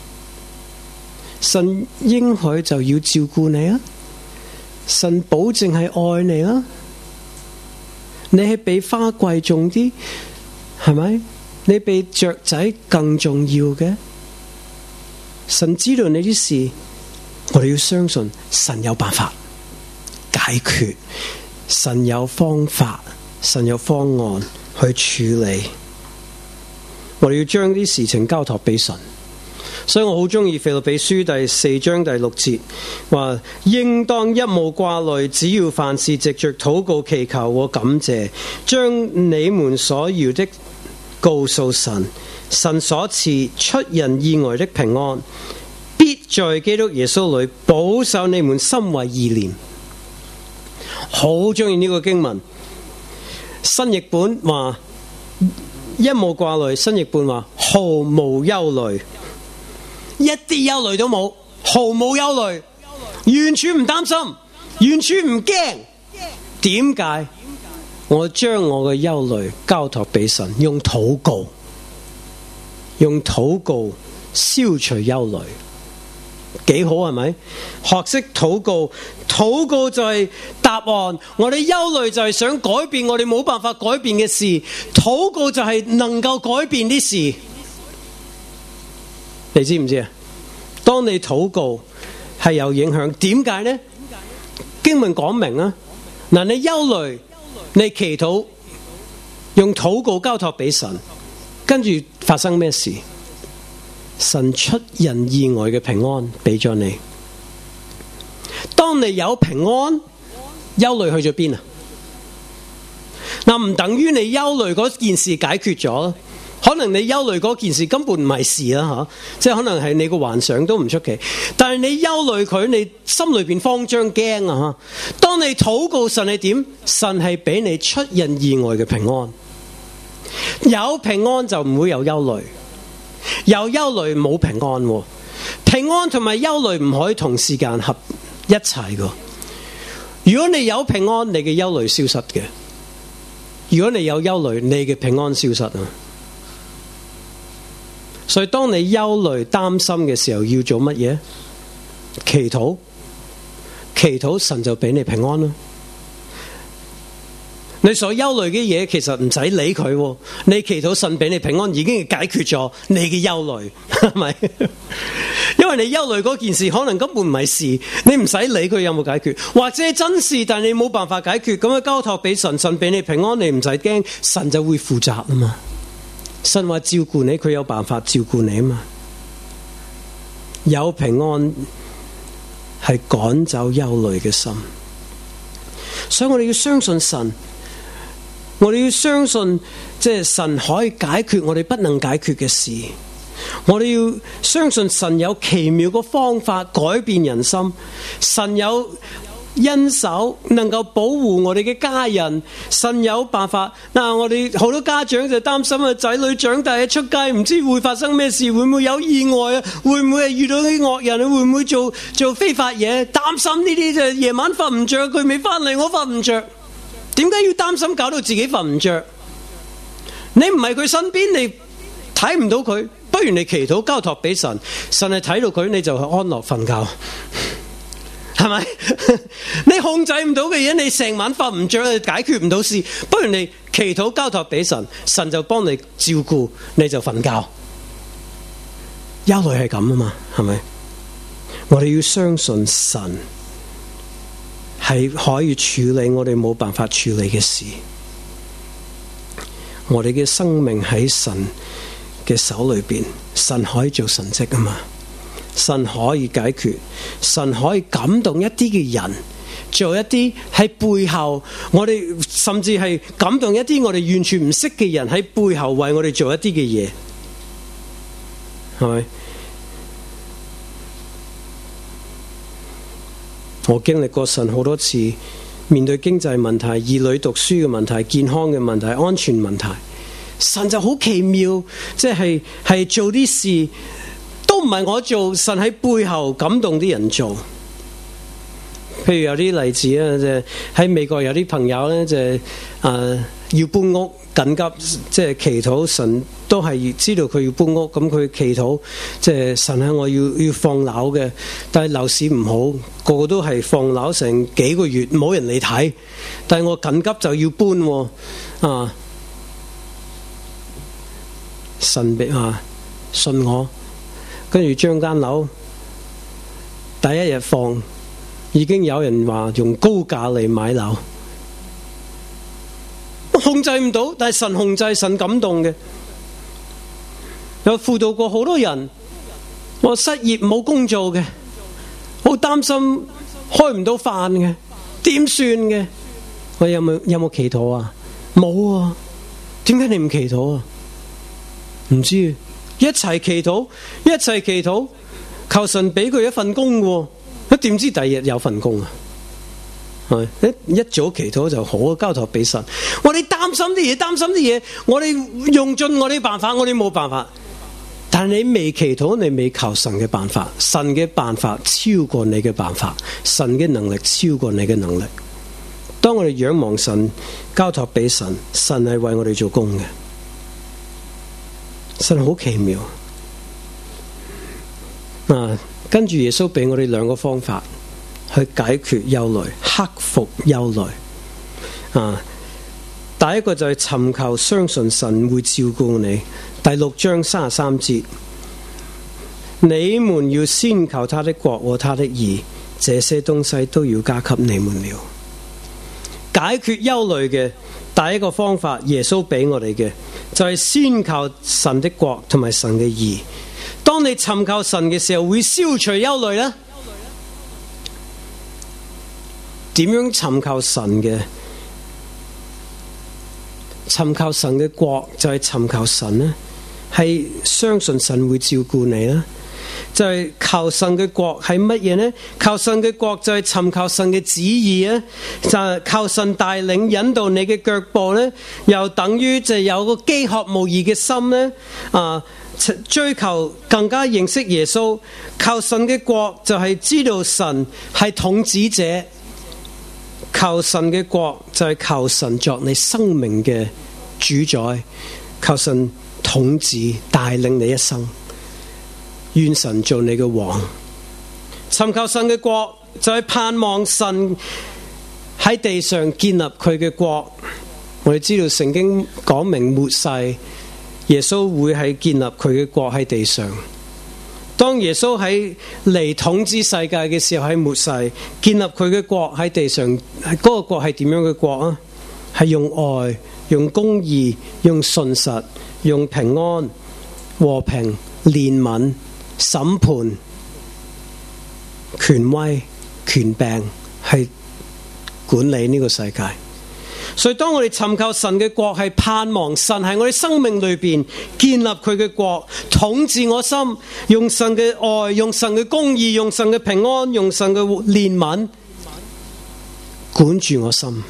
神應許就要照顧你啊！神保證係愛你啊！你係比花貴重啲，係咪？你比雀仔更重要嘅。 神知道你啲事，我哋要相信神有辦法解決，神有方法，神有方案去處理。我哋要將啲事情交託俾神。所以我好中意腓立比書第四章第六節，話應當一無掛慮，只要凡事藉着禱告祈求和感謝，將你們所要的告訴神，神所賜出人意外的平安，必在基督耶穌裏保守你們心懷意念。好中意呢個經文。新譯本話一無掛慮，新譯本話毫無憂慮。一啲憂慮都冇，毫無憂慮，完全唔擔心，完全唔驚。點解？我將我嘅憂慮交託俾神，用禱告，用禱告消除憂慮，幾好係咪？學識禱告，禱告就係答案。我哋憂慮就係想改變我哋冇辦法改變嘅事，禱告就係能夠改變啲事。你知唔知啊？當你禱告係有影響，點解呢？經文講明啊，嗱，你憂慮，你祈禱，用禱告交託俾神，跟住發生咩事？神出人意外嘅平安俾咗你。當你有平安，憂慮去咗邊啊？嗱，唔等於你憂慮嗰件事解決咗。可能你憂慮嗰件事根本唔係事啦，吓，即係可能係你個幻想都唔出奇。但係你憂慮佢，你心裏邊慌張驚啊！吓，當你禱告神係點？神係俾你出人意外嘅平安。有平安就唔會有憂慮，有憂慮冇平安。平安同埋憂慮唔可以同時間合一齊噶。如果你有平安，你嘅憂慮消失嘅；如果你有憂慮，你嘅平安消失啊。所以當你憂慮擔心嘅時候，要做乜嘢？祈禱，祈禱神就俾你平安咯。你所憂慮嘅嘢其實唔使理佢，你祈禱神俾你平安已經解決咗你嘅憂慮，係咪？因為你憂慮嗰件事可能根本唔係事，你唔使理佢有冇解決，或者真事但你冇辦法解決，咁樣交託俾神，神俾你平安，你唔使驚，神就會負責啊嘛。神話照顧你，佢有辦法照顧你啊嘛。有平安係趕走憂慮嘅心，所以我哋要相信神，我哋要相信即係神可以解決我哋不能解決嘅事，我哋要相信神有奇妙嘅方法改變人心，神有恩手能夠保護我哋嘅家人，神有辦法。嗱，我哋好多家長就擔心啊，仔女長大出街唔知會發生咩事，會唔會有意外啊？會唔會係遇到啲惡人啊？會唔會做做非法嘢？擔心呢啲就夜晚瞓唔着，佢未翻嚟，我瞓唔着。點解要擔心搞到自己瞓唔着？你唔係佢身邊，你睇唔到佢，不如你祈禱交託俾神，神係睇到佢，你就安樂瞓覺。係咪？你控制唔到嘅嘢，你成晚瞓唔着，解決唔到事，不如你祈禱交託俾神，神就幫你照顧，你就瞓覺。憂慮係咁啊嘛，係咪？我哋要相信神係可以處理我哋冇辦法處理嘅事。我哋嘅生命喺神嘅手裏邊，神可以做神蹟啊嘛。神可以解決，神可以感動一啲嘅人，做一啲喺背後，我哋甚至係感動一啲我哋完全唔識嘅人喺背後為我哋做一啲嘅嘢，係咪？我經歷過神好多次，面對經濟問題、兒女讀書嘅問題、健康嘅問題、安全問題，神就好奇妙，即係係做啲事。都唔係我做，神喺背後感動啲人做。譬如有啲例子啊，即係喺美國有啲朋友咧，就係誒要搬屋緊急，即係祈禱神都係知道佢要搬屋，咁佢祈禱即係神啊，我要要放樓嘅，但係樓市唔好，個個都係放樓成幾個月冇人嚟睇，但係我緊急就要搬啊！神俾啊，信我。 跟住將間樓第一日放，已經有人話用高價嚟買樓，控制唔到，但係神控制，神感動嘅。有輔導過好多人，我失業冇工做嘅，好擔心開唔到飯嘅，點算嘅？我有冇有冇祈禱啊？冇啊！點解你唔祈禱啊？唔知，一齊祈禱，一齊祈禱，求神俾佢一份工喎。一點知第二日有份工啊？係一一早祈禱就好，交託俾神。我哋擔心啲嘢，擔心啲嘢，我哋用盡我哋辦法，我哋冇辦法。但係你未祈禱，你未求神嘅辦法，神嘅辦法超過你嘅辦法，神嘅能力超過你嘅能力。當我哋仰望神，交託俾神，神係為我哋做工嘅。神好奇妙啊！跟住耶穌俾我哋兩個方法去解決憂慮，克服憂慮啊！第一個就係尋求相信神會照顧你。第六章三十三節，你們要先求他的國和他的義，這些東西都要加給你們了。解決憂慮嘅第一個方法，耶穌俾我哋嘅就係先求神的國同埋神嘅義。當你尋求神嘅時候，會消除憂慮呢？點樣尋求神嘅？尋求神嘅國就係尋求神呢，係相信神會照顧你啦。就係、是、求神嘅國係乜嘢呢？求神嘅國就係尋求神嘅旨意啊！就係、是、求神帶領引導你嘅腳步呢，又等於就有個飢渴慕義嘅心呢。啊！追求更加認識耶穌。求神嘅國就係知道神係統治者。求神嘅國就係求神作你生命嘅主宰，求神統治帶領你一生，願神做你嘅王。尋求神嘅國就係盼望神喺地上建立佢嘅國。我哋知道聖經講明末世耶穌會係建立佢嘅國喺地上。當耶穌喺嚟統治世界嘅時候，喺末世建立佢嘅國喺地上，嗰個國係點樣嘅國啊？係用愛、用公義、用信實、用平安、和平、憐憫、審判、權威、權柄，係管理呢個世界。所以當我哋尋求神嘅國，係盼望神喺我哋生命裏邊建立佢嘅國，統治我心，用神嘅愛，用神嘅公義，用神嘅平安，用神嘅憐憫管住我心，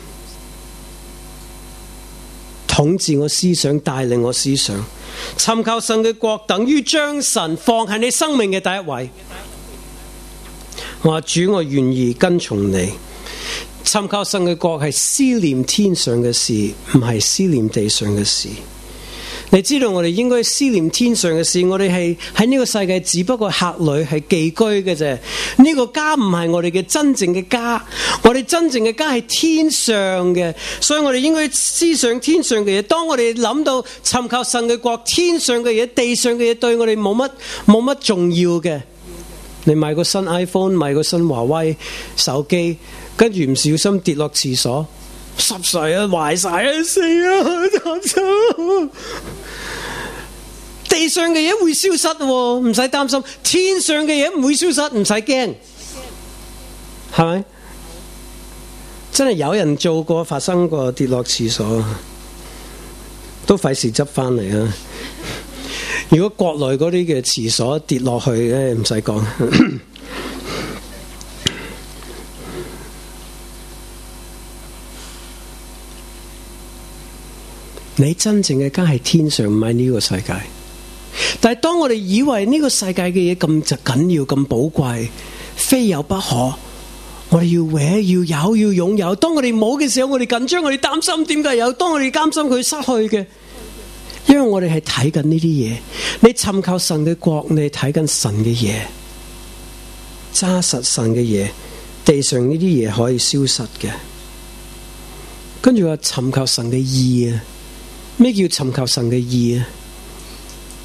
統治我思想，帶領我思想。尋求神嘅國等於將神放喺你生命嘅第一位。我話主，我願意跟從你。尋求神嘅國係思念天上嘅事，唔係思念地上嘅事。你知道我哋應該思念天上嘅事，我哋係喺呢個世界只不過客旅，係寄居嘅啫。呢個家唔係我哋嘅真正嘅家，我哋真正嘅家係天上嘅，所以我哋應該思想天上嘅嘢。當我哋諗到尋求神嘅國，天上嘅嘢、地上嘅嘢對我哋冇乜冇乜重要嘅。你買個新 iPhone， 買個新華為手機，跟住唔小心跌落廁所，濕晒啊，壞晒啊，死啊！地上嘅嘢會消失，唔使擔心；天上嘅嘢唔會消失，唔使驚，係咪？真係有人做過，發生過跌落廁所，都費事執翻嚟啊！如果國內嗰啲嘅廁所跌落去咧，唔使講。你真正嘅家係天上，唔係呢個世界。但係當我哋以為呢個世界嘅嘢咁就緊要、咁寶貴，非有不可，我哋要搲、要有、要擁有。當我哋冇嘅時候，我哋緊張，我哋擔心點解有；當我哋擔心佢失去嘅。因為我哋係睇緊呢啲嘢，你尋求神嘅國，你係睇緊神嘅嘢，揸實神嘅嘢，地上呢啲嘢可以消失嘅。跟住話尋求神嘅義啊，咩叫尋求神嘅義啊？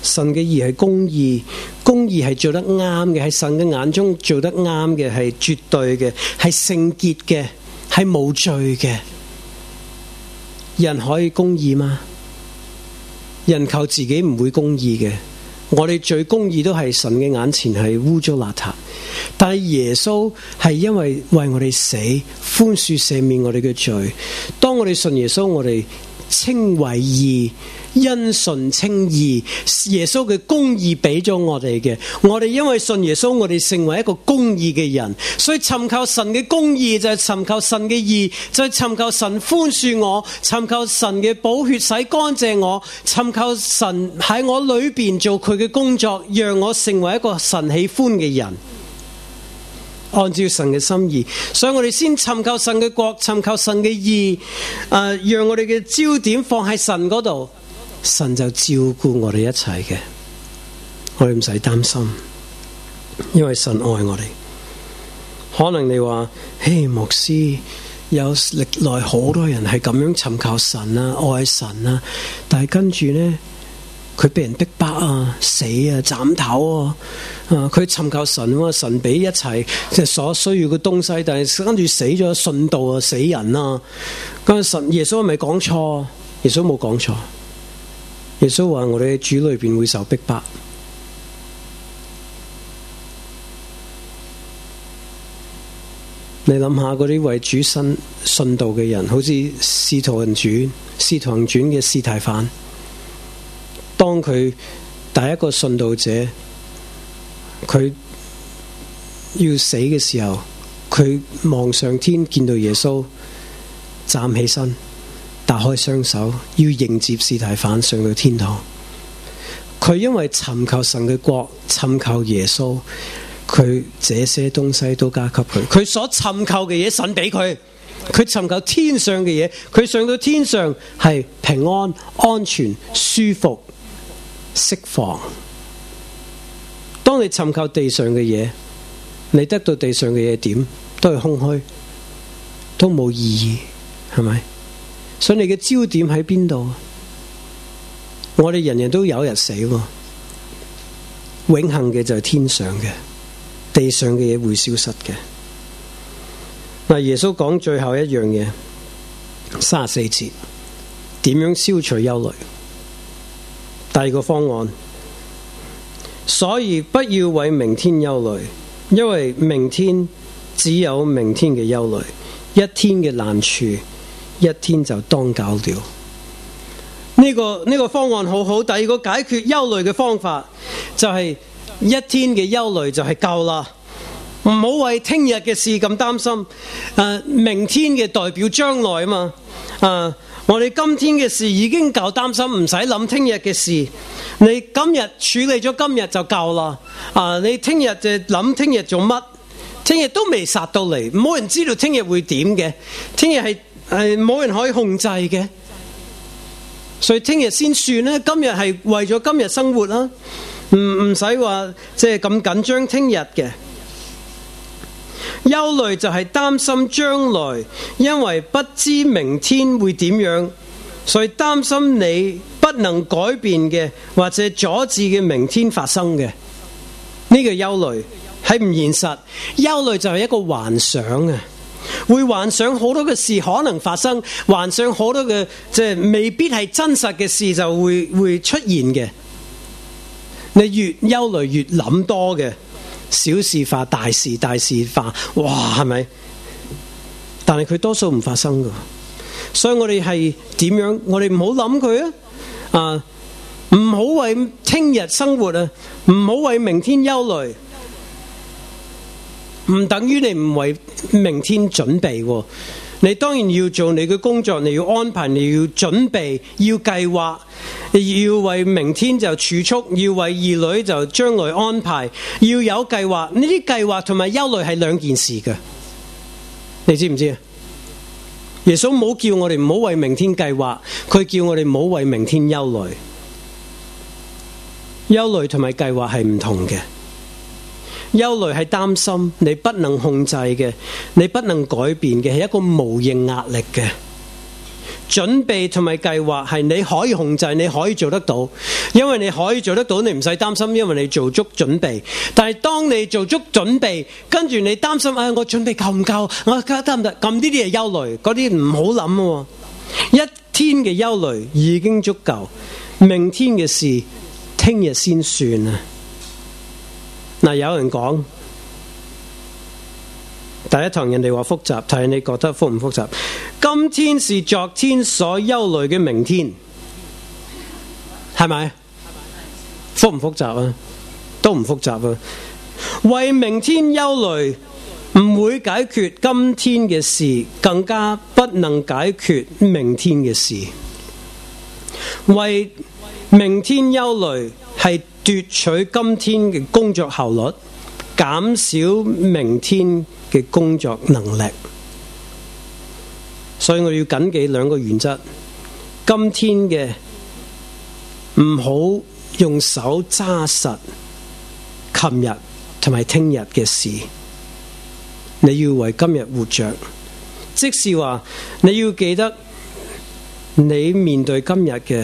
神嘅義係公義，公義係做得啱嘅，喺神嘅眼中做得啱嘅，係絕對嘅，係聖潔嘅，係無罪嘅。人可以公義嗎？人靠自己唔會公義嘅。我哋最公義都係神嘅眼前係污糟邋遢，但係耶穌係因為為我哋死，寬恕赦免我哋嘅罪。當我哋信耶穌，我哋稱為義，因信稱義。耶穌嘅公義俾咗我哋嘅，我哋因為信耶穌，我哋成為一個公義嘅人。所以尋求神嘅公義就係尋求神嘅義，就係尋求神寬恕我，尋求神嘅寶血洗乾淨我，尋求神喺我裏邊做佢嘅工作，讓我成為一個神喜歡嘅人，按照神嘅心意。所以我哋先尋求神嘅國，尋求神嘅義，誒、呃，讓我哋嘅焦點放喺神嗰度，神就照顧我哋一切嘅，我哋唔使擔心，因為神愛我哋。可能你話，嘿，牧師，有歷來好多人係咁樣尋求神啊，愛神啊，但係跟住呢，佢被人逼迫啊，死啊，斬頭啊，啊，佢尋求神啊，神俾一切即係所需要嘅東西，但係跟住死咗，信道啊，死人啊，咁神耶穌係咪講錯？耶穌冇講錯。耶穌話我哋喺主裏邊會受逼迫。你諗下嗰啲為主信信道嘅人，好似使徒行傳使徒行傳嘅司提反，當佢第一個信道者佢要死嘅時候，佢望上天見到耶穌站起身，打開雙手要迎接司提反上到天堂。佢因為尋求神嘅國，尋求耶穌，佢這些東西都加給佢。佢所尋求嘅嘢神俾佢，佢尋求天上嘅嘢，佢上到天上係平安、安全、舒服、釋放。當你尋求地上嘅嘢，你得到地上嘅嘢點都係空虛，都冇意義，係咪？所以你嘅焦點喺邊度？我哋人人都有日死，永恆嘅就係天上嘅，地上嘅嘢會消失嘅。嗱，耶穌講最後一樣嘢，三十四節，點樣消除憂慮？第二個方案，所以不要為明天憂慮，因為明天只有明天嘅憂慮，一天嘅難處，一天就當搞了。呢個呢個方案好好。第二個解決憂慮嘅方法就係一天嘅憂慮就係夠啦，唔好為聽日嘅事咁擔心。誒、呃，明天嘅代表將來啊嘛。誒、呃，我哋今天嘅事已經夠擔心，唔使諗聽日嘅事。你今日處理咗今日就夠啦。啊、呃，你聽日就諗聽日做乜？聽日都未殺到嚟，冇人知道聽日會點嘅。聽日係係冇人可以控制嘅。所以聽日先算啦，今日係為咗今日生活啦，唔唔使話即係咁緊張聽日嘅。憂慮就係擔心將來，因為不知明天會點樣，所以擔心你不能改變嘅或者阻止嘅明天發生嘅。呢個憂慮係唔現實，憂慮就係一個幻想啊。會幻想好多嘅事可能發生，幻想好多嘅即係未必係真實嘅事就會會出現嘅。你越憂慮越諗多嘅，小事化大事，大事化，哇，係咪？但係佢多數唔發生噶，所以我哋係點樣？我哋唔好諗佢啊！啊，唔好為聽日生活啊，唔好為明天憂慮。唔等於你唔為明天準備，你當然要做你嘅工作，你要安排，你要準備，要計劃，要為明天就儲蓄，要為兒女就將來安排，要有計劃。呢啲計劃同埋憂慮係兩件事嘅，你知唔知啊？耶穌冇叫我哋唔好為明天計劃，佢叫我哋唔好為明天憂慮。憂慮同埋計劃係唔同嘅。憂慮係擔心你不能控制嘅，你不能改變嘅，係一個無形壓力嘅。 準備同埋計劃係你可以控制，你可以做得到，因為你可以做得到，你唔使擔心，因為你做足準備。但係當你做足準備，跟住你擔心，哎，我準備夠唔夠？我得唔得？咁呢啲係憂慮，嗰啲唔好諗喎。一天嘅憂慮已經足夠，明天嘅事聽日先算啊！嗱，有人講第一堂人哋話複雜，睇你覺得複唔複雜？今天是昨天所憂慮嘅明天，係咪？複唔複雜啊？都唔複雜啊！為明天憂慮唔會解決今天嘅事，更加不能解決明天嘅事。為明天憂慮係奪取今天嘅工作效率，減少明天嘅工作能力。所以我要謹記兩個原則：今天嘅唔好用手揸實琴日同埋聽日嘅事，你要為今日活着。即是話你要記得，你面對今日嘅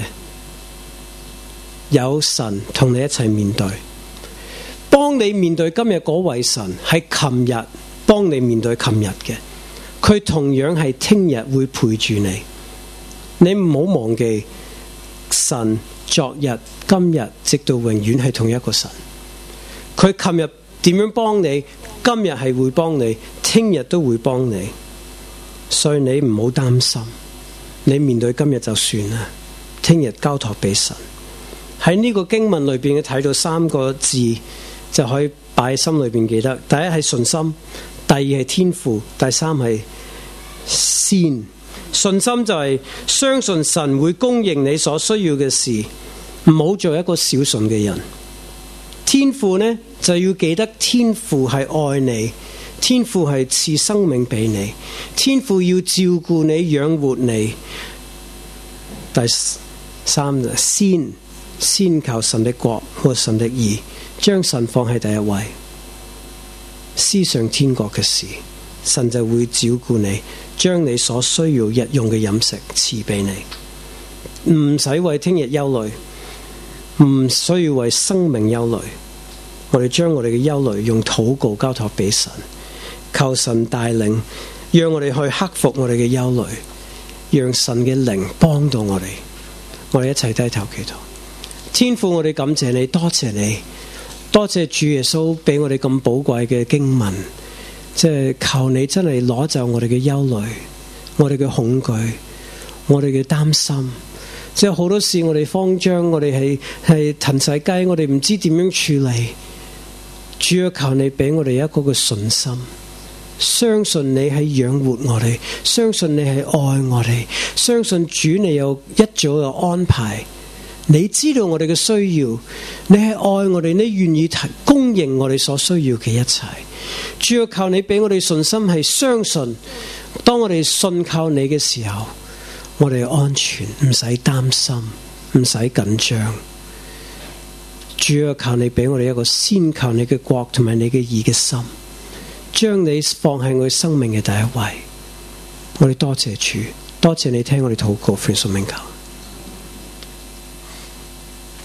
有神同你一齊面對。幫你面對今日嗰位神係琴日幫你面對琴日嘅，佢同樣係聽日會陪住你。你唔好忘記，神昨日今日直到永遠係同一個神。佢琴日點樣幫你，今日係會幫你，聽日都會幫你。所以你唔好擔心，你面對今日就算啦，聽日交託俾神。喺呢個經文裏邊，你睇到三個字就可以擺喺心裏邊記得。第一係信心，第二係天父，第三係先。信心就係相信神會供應你所需要嘅事，唔好做一個小信嘅人。天父呢，就要記得天父係愛你，天父係賜生命俾你，天父要照顧你養活你。第三就先先求神的國和神的義，將神放喺第一位，思想天國嘅事，神就會照顧你，將你所需要日用嘅飲食賜俾你。唔使為聽日憂慮，唔需要為生命憂慮。我哋將我哋嘅憂慮用禱告交託俾神，求神帶領，讓我哋去克服我哋嘅憂慮，讓神嘅靈幫到我哋。我哋一齊低頭祈禱。天父，我哋感謝你，多謝你，多謝主耶穌俾我哋咁寶貴嘅經文，即係求你真係攞走我哋嘅憂慮，我哋嘅恐懼，我哋嘅擔心。即係好多事我哋慌張，我哋係係騰晒雞，我哋唔知點樣處理。主要求你俾我哋一個嘅信心，相信你係養活我哋，相信你係愛我哋，相信主你有一早有安排。你知道我哋嘅需要，你係愛我哋，你願意供應我哋所需要嘅一切。主要求你俾我哋信心，係相信當我哋信靠你嘅時候，我哋安全，唔使擔心，唔使緊張。主要求你俾我哋一個先求你嘅國同埋你嘅義嘅心，將你放喺我哋生命嘅第一位。我哋多謝主，多謝你聽我哋禱告，奉耶穌名求。